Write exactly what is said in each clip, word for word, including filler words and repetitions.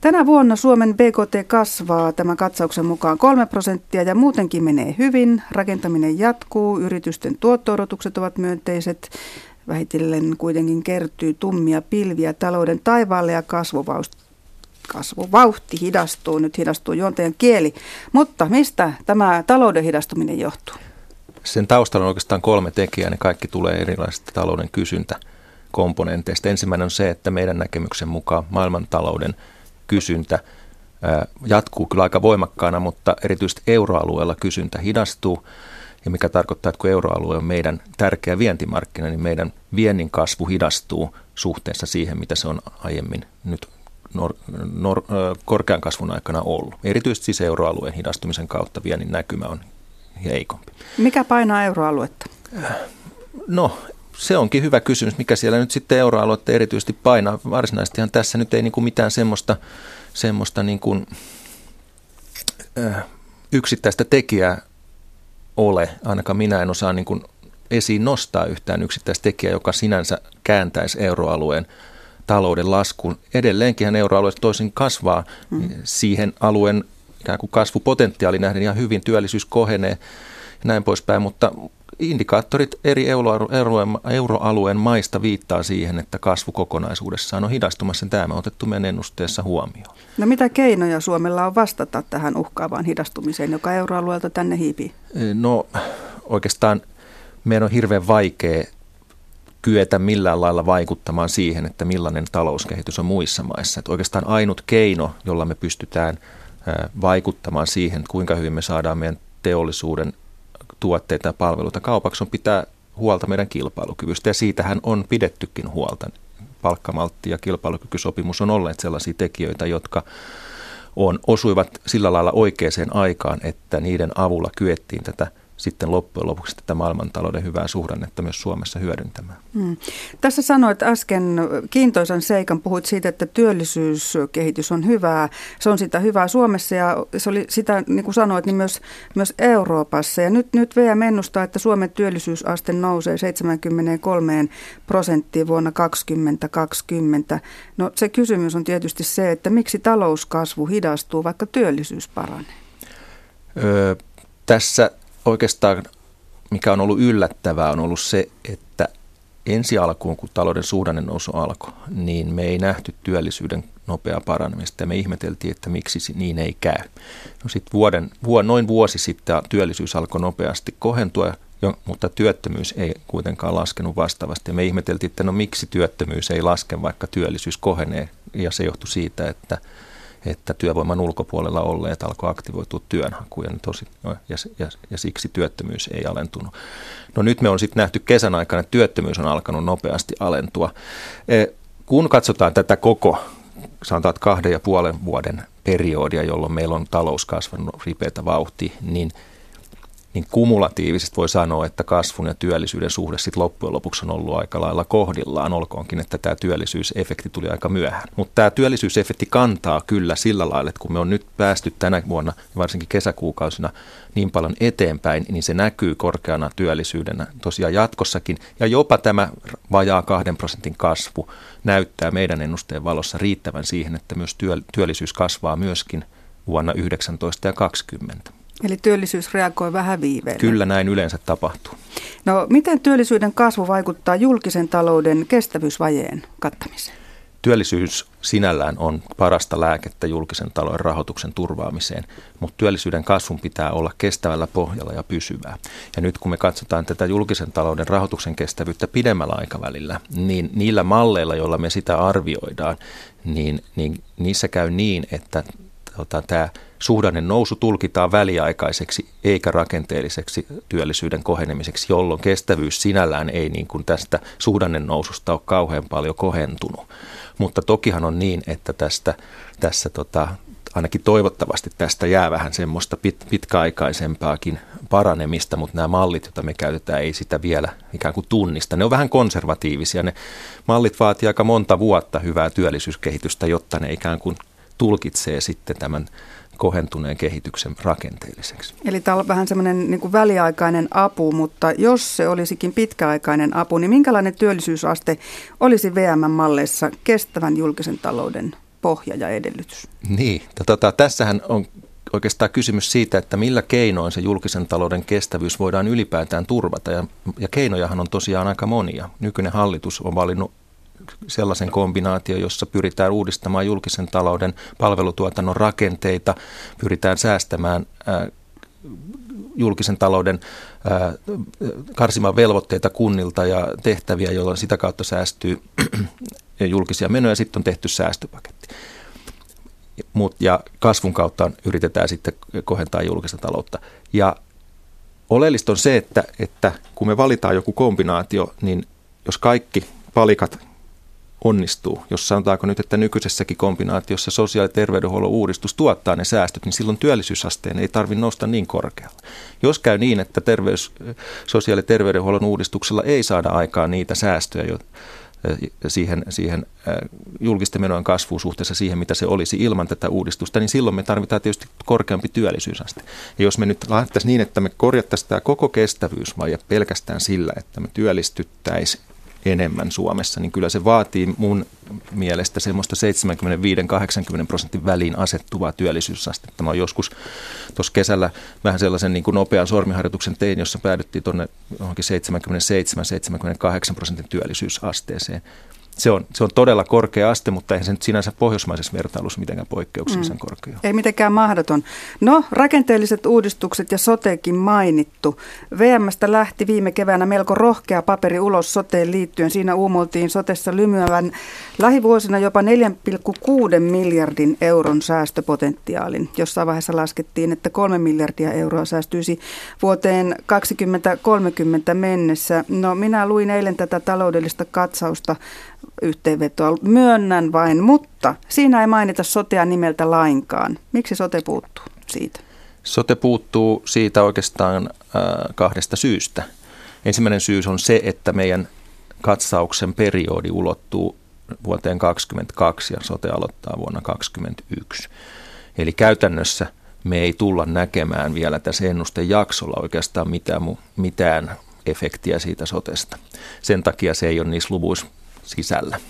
Tänä vuonna Suomen B K T kasvaa tämän katsauksen mukaan kolme prosenttia ja muutenkin menee hyvin. Rakentaminen jatkuu, yritysten tuotto-odotukset ovat myönteiset. Vähitellen kuitenkin kertyy tummia pilviä talouden taivaalle ja kasvuvauhti, kasvuvauhti hidastuu. Nyt hidastuu juontajan kieli. Mutta mistä tämä talouden hidastuminen johtuu? Sen taustalla on oikeastaan kolme tekijää. Ne kaikki tulee erilaisista talouden kysyntäkomponenteista. Ensimmäinen on se, että meidän näkemyksen mukaan maailmantalouden kysyntä jatkuu kyllä aika voimakkaana, mutta erityisesti euroalueella kysyntä hidastuu. Ja mikä tarkoittaa, että kun euroalue on meidän tärkeä vientimarkkina, niin meidän viennin kasvu hidastuu suhteessa siihen, mitä se on aiemmin nyt nor, nor, korkean kasvun aikana ollut. Erityisesti siis euroalueen hidastumisen kautta viennin näkymä on heikompi. Mikä painaa euroaluetta? No, se onkin hyvä kysymys, mikä siellä nyt sitten euroaluetta erityisesti painaa. Varsinaisestihan tässä nyt ei niin kuin mitään semmoista, semmoista niin kuin, äh, yksittäistä tekijää ole. Ainakaan minä en osaa niin kuin esiin nostaa yhtään yksittäistä tekijää, joka sinänsä kääntäisi euroalueen talouden laskuun. Edelleenkin euroalue toisin kasvaa mm. siihen alueen ikään kuin kasvupotentiaali nähden ihan hyvin, työllisyys kohenee ja näin poispäin, mutta indikaattorit eri euroalueen, euroalueen maista viittaa siihen, että kasvu kokonaisuudessaan on hidastumassa. Tämä on otettu meidän ennusteessa huomioon. No mitä keinoja Suomella on vastata tähän uhkaavaan hidastumiseen, joka euroalueelta tänne hiipii? No oikeastaan meidän on hirveän vaikea kyetä millään lailla vaikuttamaan siihen, että millainen talouskehitys on muissa maissa. Että oikeastaan ainut keino, jolla me pystytään vaikuttamaan siihen, kuinka hyvin me saadaan meidän teollisuuden tuotteita ja palveluita kaupaksi, on pitää huolta meidän kilpailukyvystä. Ja siitähän on pidettykin huolta. Palkkamaltti ja kilpailukykysopimus on olleet sellaisia tekijöitä, jotka on, osuivat sillä lailla oikeaan aikaan, että niiden avulla kyettiin tätä sitten loppujen lopuksi tätä maailmantalouden hyvää suhdannetta myös Suomessa hyödyntämään. Hmm. Tässä sanoit äsken kiintoisan seikan, puhuit siitä, että työllisyyskehitys on hyvää. Se on sitä hyvää Suomessa ja se oli sitä, niin kuin sanoit, niin myös, myös Euroopassa. Ja nyt, nyt V M ennustaa, että Suomen työllisyysaste nousee seitsemänkymmentäkolme prosenttia vuonna kaksituhattakaksikymmentä. No se kysymys on tietysti se, että miksi talouskasvu hidastuu, vaikka työllisyys paranee? Öö, tässä oikeastaan, mikä on ollut yllättävää, on ollut se, että ensi alkuun, kun talouden suhdannenousu alkoi, niin me ei nähty työllisyyden nopeaa paranemista ja me ihmeteltiin, että miksi niin ei käy. No sitten vuoden, vuo, noin vuosi sitten työllisyys alkoi nopeasti kohentua, jo, mutta työttömyys ei kuitenkaan laskenut vastaavasti. Ja me ihmeteltiin, että no miksi työttömyys ei laske, vaikka työllisyys kohenee, ja se johtui siitä, että että työvoiman ulkopuolella olleet alkoi aktivoitua työnhakuun ja, tosi, no, ja, ja, ja siksi työttömyys ei alentunut. No nyt me on sitten nähty kesän aikana, että työttömyys on alkanut nopeasti alentua. E, kun katsotaan tätä koko, sanotaan kahden ja puolen vuoden periodia, jolloin meillä on talous kasvanut ripeätä vauhtia, niin niin kumulatiivisesti voi sanoa, että kasvun ja työllisyyden suhde sitten loppujen lopuksi on ollut aika lailla kohdillaan, olkoonkin, että tämä työllisyysefekti tuli aika myöhään. Mutta tämä työllisyysefekti kantaa kyllä sillä lailla, että kun me on nyt päästy tänä vuonna, varsinkin kesäkuukausina, niin paljon eteenpäin, niin se näkyy korkeana työllisyydenä tosiaan jatkossakin. Ja jopa tämä vajaa kahden prosentin kasvu näyttää meidän ennusteen valossa riittävän siihen, että myös työllisyys kasvaa myöskin vuonna yhdeksäntoista ja kaksikymmentä. Eli työllisyys reagoi vähän viiveellä. Kyllä näin yleensä tapahtuu. No miten työllisyyden kasvu vaikuttaa julkisen talouden kestävyysvajeen kattamiseen? Työllisyys sinällään on parasta lääkettä julkisen talouden rahoituksen turvaamiseen, mutta työllisyyden kasvun pitää olla kestävällä pohjalla ja pysyvää. Ja nyt kun me katsotaan tätä julkisen talouden rahoituksen kestävyyttä pidemmällä aikavälillä, niin niillä malleilla, joilla me sitä arvioidaan, niin, niin niissä käy niin, että Tota, tämä suhdannen nousu tulkitaan väliaikaiseksi eikä rakenteelliseksi työllisyyden kohenemiseksi, jolloin kestävyys sinällään ei niin kuin tästä suhdannen noususta ole kauhean paljon kohentunut. Mutta tokihan on niin, että tästä, tässä tota, ainakin toivottavasti tästä jää vähän semmoista pit, pitkäaikaisempaakin paranemista, mutta nämä mallit, joita me käytetään, ei sitä vielä ikään kuin tunnista. Ne on vähän konservatiivisia. Ne mallit vaatii aika monta vuotta hyvää työllisyyskehitystä, jotta ne ikään kuin tulkitsee sitten tämän kohentuneen kehityksen rakenteelliseksi. Eli tämä on vähän semmoinen niin kuin väliaikainen apu, mutta jos se olisikin pitkäaikainen apu, niin minkälainen työllisyysaste olisi V M-malleissa kestävän julkisen talouden pohja ja edellytys. Niin, tota, tässähän on oikeastaan kysymys siitä, että millä keinoin se julkisen talouden kestävyys voidaan ylipäätään turvata. Ja, ja keinojahan on tosiaan aika monia. Nykyinen hallitus on valinnut sellaisen kombinaation, jossa pyritään uudistamaan julkisen talouden palvelutuotannon rakenteita, pyritään säästämään ää, julkisen talouden ää, karsimaan velvoitteita kunnilta ja tehtäviä, jolloin sitä kautta säästyy julkisia menoja. Sitten on tehty säästöpaketti. Ja kasvun kautta yritetään sitten kohentaa julkista taloutta. Ja oleellista on se, että, että kun me valitaan joku kombinaatio, niin jos kaikki palikat onnistuu, jos sanotaanko nyt, että nykyisessäkin kombinaatiossa sosiaali- ja terveydenhuollon uudistus tuottaa ne säästöt, niin silloin työllisyysasteen ei tarvitse nousta niin korkealle. Jos käy niin, että terveys, sosiaali- ja terveydenhuollon uudistuksella ei saada aikaan niitä säästöjä, siihen, siihen julkisten menojen kasvuun suhteessa siihen, mitä se olisi ilman tätä uudistusta, niin silloin me tarvitaan tietysti korkeampi työllisyysaste. Ja jos me nyt lähdettäisiin niin, että me korjattaisiin tämä koko kestävyysvaje pelkästään sillä, että me työllistyttäisiin enemmän Suomessa, niin kyllä se vaatii mun mielestä semmoista seitsemänkymmentäviisi kahdeksankymmentä prosentin väliin asettuvaa työllisyysastetta. Mä oon joskus tuossa kesällä vähän sellaisen niin kuin nopean sormiharjoituksen tein, jossa päädyttiin tuonne johonkin seitsemänkymmentäseitsemän seitsemänkymmentäkahdeksan prosentin työllisyysasteeseen. Se on, se on todella korkea aste, mutta eihän se nyt sinänsä pohjoismaisessa vertailussa mitenkään poikkeuksellisen mm. korkea. Ei mitenkään mahdoton. No, rakenteelliset uudistukset ja sotekin mainittu. V M:stä lähti viime keväänä melko rohkea paperi ulos soteen liittyen. Siinä uumoiltiin sotessa lymyävän lähivuosina jopa neljä pilkku kuusi miljardin euron säästöpotentiaalin. Jossain vaiheessa laskettiin, että kolme miljardia euroa säästyisi vuoteen kaksituhattakolmekymmentä mennessä. No, minä luin eilen tätä taloudellista katsausta, yhteenvetoa. Myönnän vain, mutta siinä ei mainita sotea nimeltä lainkaan. Miksi sote puuttuu siitä? Sote puuttuu siitä oikeastaan äh, kahdesta syystä. Ensimmäinen syy on se, että meidän katsauksen periodi ulottuu vuoteen kaksikymmentäkaksi ja sote aloittaa vuonna kaksikymmentäyksi. Eli käytännössä me ei tulla näkemään vielä tässä ennustejaksolla oikeastaan mitään, mitään efektiä siitä sotesta. Sen takia se ei ole niissä luvuissa sisällä.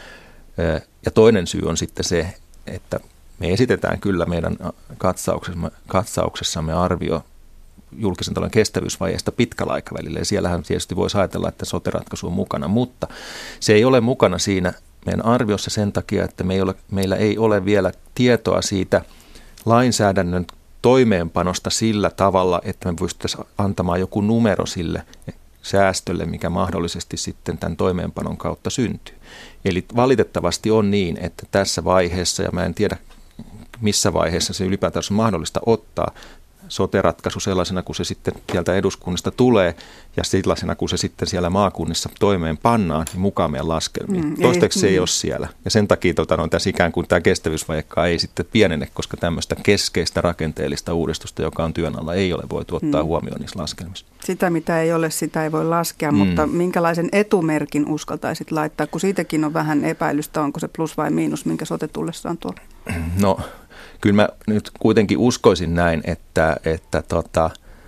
Ja toinen syy on sitten se, että me esitetään kyllä meidän katsauksessamme, katsauksessamme arvio julkisen talouden kestävyysvajeesta pitkällä aikavälillä. Ja siellähän tietysti voisi ajatella, että sote-ratkaisu on mukana, mutta se ei ole mukana siinä meidän arviossa sen takia, että me ei ole, meillä ei ole vielä tietoa siitä lainsäädännön toimeenpanosta sillä tavalla, että me pystyttäisiin antamaan joku numero sille säästölle, mikä mahdollisesti sitten tämän toimeenpanon kautta syntyy. Eli valitettavasti on niin, että tässä vaiheessa, ja mä en tiedä missä vaiheessa se ylipäätään on mahdollista ottaa sote-ratkaisu sellaisena, kun se sitten sieltä eduskunnasta tulee, ja sellaisena, kun se sitten siellä maakunnissa toimeenpannaan, niin mukaan meidän laskelmiin. Mm, Toistaiseksi se ei mm. ole siellä. Ja sen takia tota, no, tässä ikään kuin tämä kestävyysvajekaan ei sitten pienene, koska tämmöistä keskeistä rakenteellista uudistusta, joka on työn alla, ei ole voitu ottaa mm. huomioon niissä laskelmissa. Sitä, mitä ei ole, sitä ei voi laskea, mm. mutta minkälaisen etumerkin uskaltaisit laittaa, kun siitäkin on vähän epäilystä, onko se plus vai miinus, minkä sote tullessaan tuolla? No, kyllä mä nyt kuitenkin uskoisin näin, että, että tota,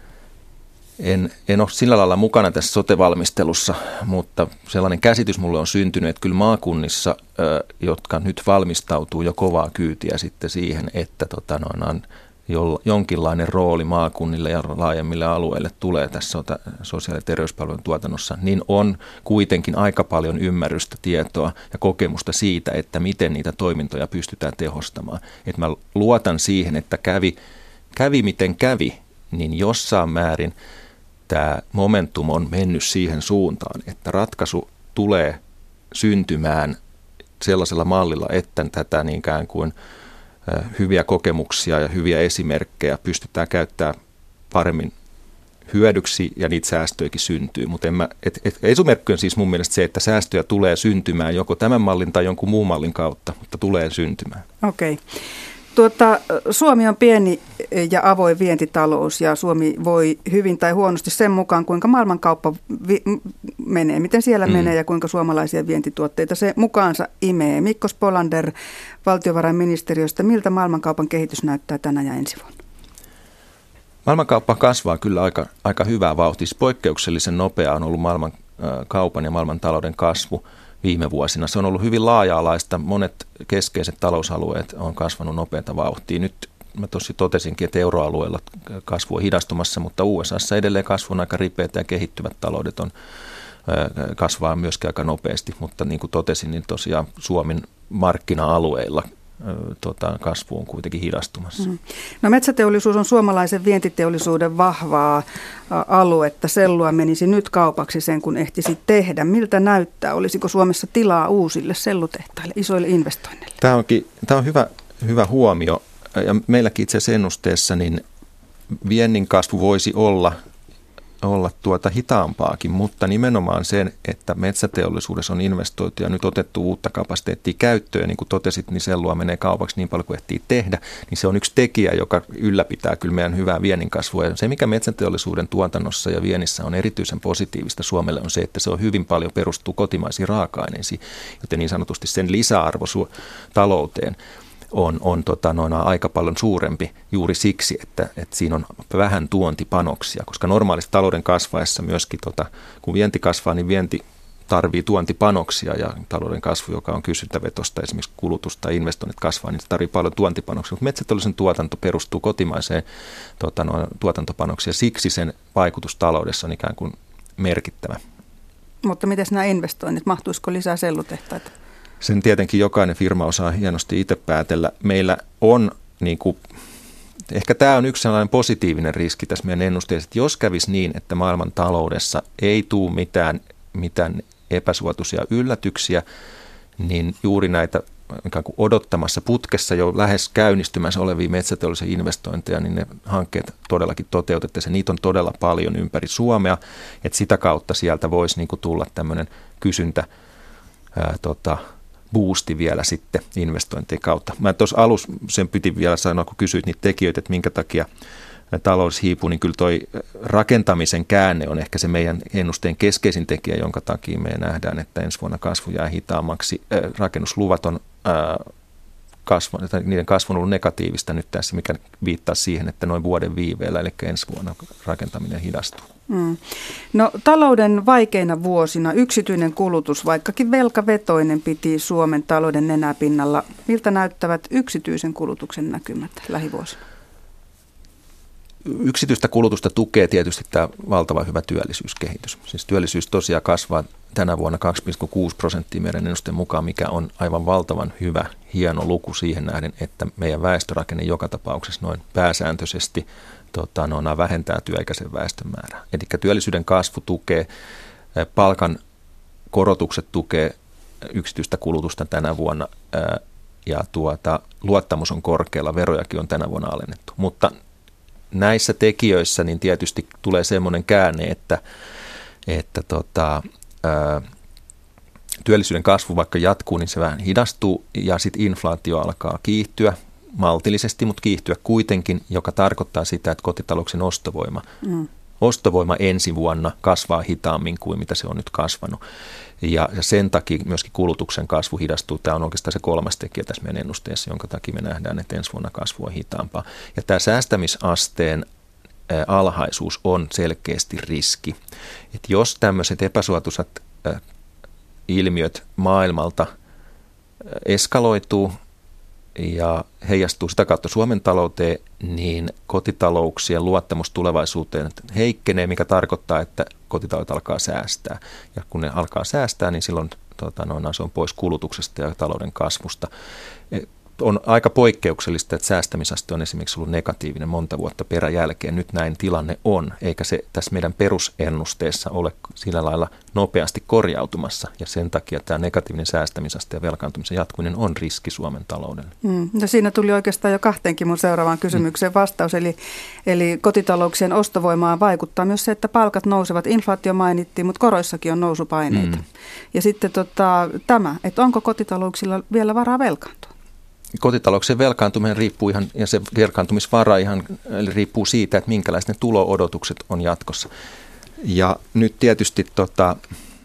en, en ole sillä lailla mukana tässä sote-valmistelussa, mutta sellainen käsitys mulle on syntynyt, että kyllä maakunnissa, jotka nyt valmistautuu jo kovaa kyytiä sitten siihen, että tota, noin, on jonkinlainen rooli maakunnille ja laajemmille alueille tulee tässä sosiaali- ja terveyspalvelun tuotannossa, niin on kuitenkin aika paljon ymmärrystä, tietoa ja kokemusta siitä, että miten niitä toimintoja pystytään tehostamaan. Että mä luotan siihen, että kävi, kävi miten kävi, niin jossain määrin tämä momentum on mennyt siihen suuntaan, että ratkaisu tulee syntymään sellaisella mallilla, että tätä niinkään kuin hyviä kokemuksia ja hyviä esimerkkejä pystytään käyttämään paremmin hyödyksi ja niitä säästöjäkin syntyy. Mutta et, et, esimerkki on siis mun mielestä se, että säästöjä tulee syntymään joko tämän mallin tai jonkun muun mallin kautta, mutta tulee syntymään. Okei. Okay. Tuota, Suomi on pieni ja avoin vientitalous ja Suomi voi hyvin tai huonosti sen mukaan, kuinka maailmankauppa vi- menee, miten siellä mm. menee ja kuinka suomalaisia vientituotteita se mukaansa imee. Mikko Spolander valtiovarainministeriöstä, miltä maailmankaupan kehitys näyttää tänä ja ensi vuonna? Maailmankauppa kasvaa kyllä aika, aika hyvää vauhtia. Poikkeuksellisen nopea on ollut maailmankaupan ja maailmantalouden kasvu. viime vuosina. Se on ollut hyvin laaja-alaista. Monet keskeiset talousalueet on kasvanut nopeata vauhtia. Nyt mä tosi totesinkin, että euroalueella kasvu on hidastumassa, mutta U S A:ssa edelleen kasvu on aika ripeätä ja kehittyvät taloudet on, kasvaa myöskin aika nopeasti. Mutta niin kuin totesin, niin tosiaan Suomen markkina-alueilla Tota, kasvu on kuitenkin hidastumassa. Mm. No, metsäteollisuus on suomalaisen vientiteollisuuden vahvaa aluetta. Sellua menisi nyt kaupaksi sen, kun ehtisi tehdä. Miltä näyttää? Olisiko Suomessa tilaa uusille sellutehtaille, isoille investoinneille? Tämä, onkin, tämä on hyvä, hyvä huomio. Ja meilläkin itse asiassa ennusteessa niin viennin kasvu voisi olla olla tuota hitaampaakin, mutta nimenomaan sen, että metsäteollisuudessa on investoitu ja nyt otettu uutta kapasiteettia käyttöön, niin kuin totesit, niin sellua menee kaupaksi niin paljon kuin ehtii tehdä, niin se on yksi tekijä, joka ylläpitää kyllä meidän hyvää viennin kasvua. Ja se, mikä metsäteollisuuden tuotannossa ja viennissä on erityisen positiivista Suomelle, on se, että se on hyvin paljon perustuu kotimaisiin raaka-aineisiin, joten niin sanotusti sen lisäarvo talouteen on, on tota, noin aika paljon suurempi juuri siksi, että, että siinä on vähän tuontipanoksia, koska normaalisti talouden kasvaessa myöskin, tota, kun vienti kasvaa, niin vienti tarvii tuontipanoksia ja talouden kasvu, joka on kysyntävetosta, esimerkiksi kulutus tai investoinnit kasvaa, niin se tarvii paljon tuontipanoksia, mutta metsäteollisen tuotanto perustuu kotimaiseen tota, noin, tuotantopanoksiin ja siksi sen vaikutus taloudessa on ikään kuin merkittävä. Mutta miten nämä investoinnit, mahtuisiko lisää sellutehtaita? Sen tietenkin jokainen firma osaa hienosti itse päätellä. Meillä on, niin kuin, ehkä tämä on yksi sellainen positiivinen riski tässä meidän ennusteessa, että jos kävisi niin, että maailman taloudessa ei tule mitään, mitään epäsuotuisia yllätyksiä, niin juuri näitä ikään kuin odottamassa putkessa jo lähes käynnistymässä olevia metsäteollisia investointeja, niin ne hankkeet todellakin toteutettaisiin. Niitä on todella paljon ympäri Suomea, että sitä kautta sieltä voisi niin kuin tulla tämmöinen kysyntä, ää, tota, boosti vielä sitten investointien kautta. Mä tuossa alussa sen piti vielä sanoa, kun kysyit niitä tekijöitä, että minkä takia talous hiipuu, niin kyllä toi rakentamisen käänne on ehkä se meidän ennusteen keskeisin tekijä, jonka takia me nähdään, että ensi vuonna kasvu jää hitaammaksi. Rakennusluvat on kasvu, niiden kasvu on ollut negatiivista nyt tässä, mikä viittaa siihen, että noin vuoden viiveellä, eli ensi vuonna rakentaminen hidastuu. Mm. No, talouden vaikeina vuosina yksityinen kulutus, vaikkakin velkavetoinen, piti Suomen talouden nenäpinnalla. Miltä näyttävät yksityisen kulutuksen näkymät lähivuosina? Yksityistä kulutusta tukee tietysti tämä valtava hyvä työllisyyskehitys. Siis työllisyys tosiaan kasvaa tänä vuonna kaksi pilkku kuusi prosenttia meidän ennusteen mukaan, mikä on aivan valtavan hyvä, hieno luku siihen nähden, että meidän väestörakenne joka tapauksessa noin pääsääntöisesti tota, noina vähentää työikäisen väestön määrää. Eli työllisyyden kasvu tukee, palkan korotukset tukee yksityistä kulutusta tänä vuonna ja tuota, luottamus on korkealla, verojakin on tänä vuonna alennettu, mutta näissä tekijöissä niin tietysti tulee semmoinen käänne, että, että tota, ää, työllisyyden kasvu vaikka jatkuu, niin se vähän hidastuu ja sitten inflaatio alkaa kiihtyä maltillisesti, mutta kiihtyä kuitenkin, joka tarkoittaa sitä, että kotitalouksien ostovoima, mm. ostovoima ensi vuonna kasvaa hitaammin kuin mitä se on nyt kasvanut. Ja sen takia myöskin kulutuksen kasvu hidastuu. Tämä on oikeastaan se kolmas tekijä tässä meidän ennusteessa, jonka takia me nähdään, että ensi vuonna kasvu on hitaampaa. Ja tämä säästämisasteen alhaisuus on selkeästi riski. Että jos tämmöiset epäsuotuisat ilmiöt maailmalta eskaloituu ja heijastuu sitä kautta Suomen talouteen, niin kotitalouksien luottamus tulevaisuuteen heikkenee, mikä tarkoittaa, että kotitaloudet alkaa säästää. Ja kun ne alkaa säästää, niin silloin tota, noin, se on pois kulutuksesta ja talouden kasvusta. On aika poikkeuksellista, että säästämisaste on esimerkiksi ollut negatiivinen monta vuotta peräjälkeen. Nyt näin tilanne on, eikä se tässä meidän perusennusteessa ole sillä lailla nopeasti korjautumassa. Ja sen takia tämä negatiivinen säästämisaste ja velkaantumisen jatkuminen on riski Suomen taloudelle. Mm, no siinä tuli oikeastaan jo kahteenkin mun seuraavaan kysymykseen vastaus. Eli, eli kotitalouksien ostovoimaan vaikuttaa myös se, että palkat nousevat. Inflaatio mainittiin, mutta koroissakin on nousupaineita. Mm. Ja sitten tota, tämä, että onko kotitalouksilla vielä varaa velkaantua? Kotitalouksien velkaantuminen riippuu ihan, ja se velkaantumisvara ihan riippuu siitä, että minkälaiset ne tulo-odotukset on jatkossa. Ja nyt tietysti tota,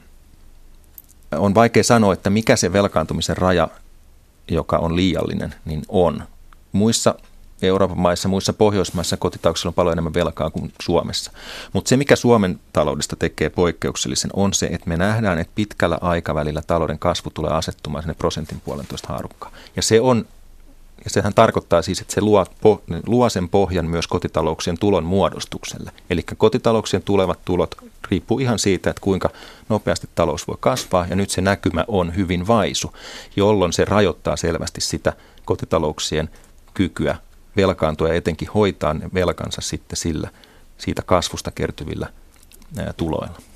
on vaikea sanoa, että mikä se velkaantumisen raja, joka on liiallinen, niin on. Muissa Euroopan maissa, muissa Pohjoismaissa kotitalouksilla on paljon enemmän velkaa kuin Suomessa. Mutta se, mikä Suomen taloudesta tekee poikkeuksellisen, on se, että me nähdään, että pitkällä aikavälillä talouden kasvu tulee asettumaan sinne prosentin puolentoista haarukkaan. Ja se on, ja sehän tarkoittaa siis, että se luo, po, luo sen pohjan myös kotitalouksien tulon muodostukselle. Eli kotitalouksien tulevat tulot riippuu ihan siitä, että kuinka nopeasti talous voi kasvaa, ja nyt se näkymä on hyvin vaisu, jolloin se rajoittaa selvästi sitä kotitalouksien kykyä velkaantua ja etenkin hoitaa ne velkansa sitten sillä, siitä kasvusta kertyvillä ää, tuloilla.